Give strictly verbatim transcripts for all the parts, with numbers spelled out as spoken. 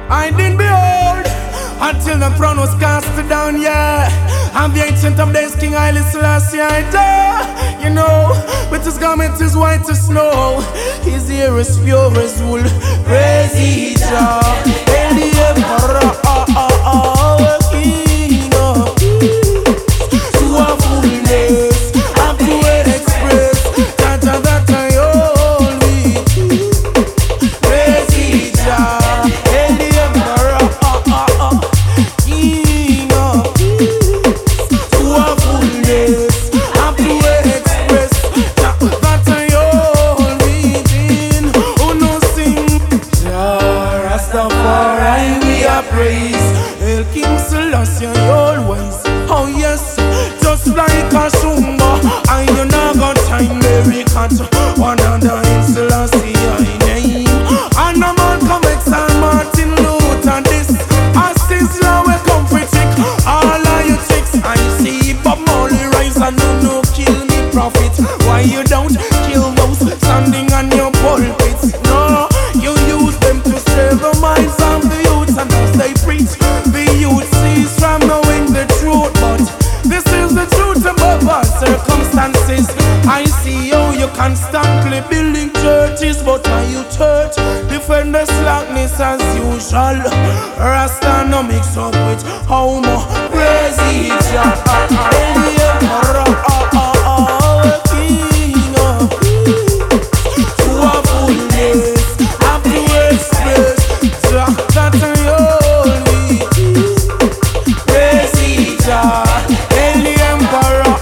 I didn't behold until the throne was cast down, yeah. And the ancient of days, King Haile Selassie, I die. You know, with his garment is white as snow, his hair is pure as wool. Praise ye Jah, hail the Emperor, ah, ah, ah, King of Kings. To a fullness, and to express that that I hold with you. Praise ye Jah, hail the Emperor, ah, ah, ah, King of Kings. To a fullness, and to express that that I hold within. Oh no, sing Jah Rastafari, we are praise. El King Selassie, always. Oh yes, just like a shumba, I you not got time, Mary cat. One under in Selassie, I name. And a man come X and Martin Luther. This as this law we come for trick. All of you tricks, I see Bob Marley rise and no no kill me prophet. Why you don't kill those standing on your pulpits? No, you use them to save the minds of the youth, and as they preach, the youth cease from knowing the truth. But this is the truth above all circumstances. I see how you constantly building churches, but why you church defend the slackness as usual. Rasta no mix up with how much praise each other. King of Kings, to a fullness, have to express that I hold with you. Praise each other, hail the Emperor,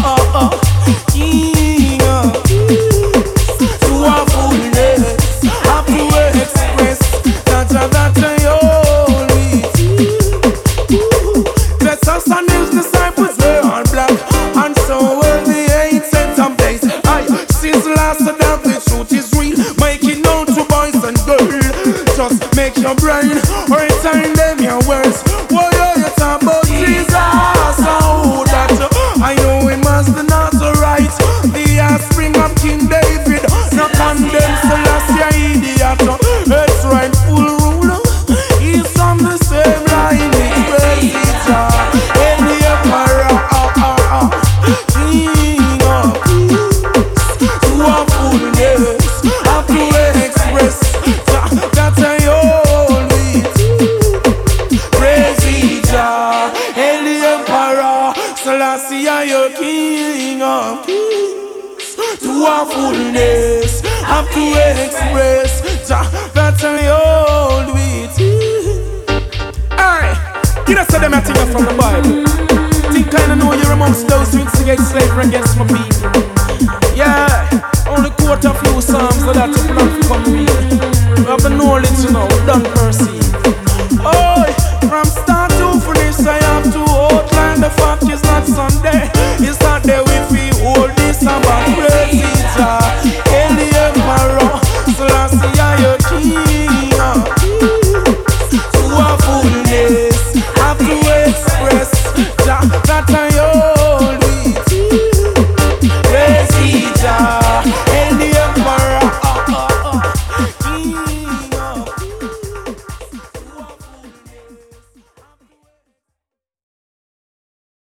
King of Kings. To a fullness, have to express that that I hold with you. Jesus and his disciples were all black, and so were the ancient of days. I since last that the truth is real, make it known to boys and girls. Just make your brain return them your words. Why are you talking about Jesus? Oh, that I know him as the Nazarite, the offspring of King David. No condemn Selassie, idiot. It's rightful ruler. He's from the same line. Praise Jah, hail the Emperor, ah, ah, ah, King of Kings. To a fullness, have to express that I hold with you. Praise Jah, hail the Emperor Selassie, your King of Kings. To a fullness, have to express that I hold with you. Alright, you know, say them a thing from the Bible. Think kinda know you're amongst those who instigate slavery against my people. Yeah, only quote a few psalms so that you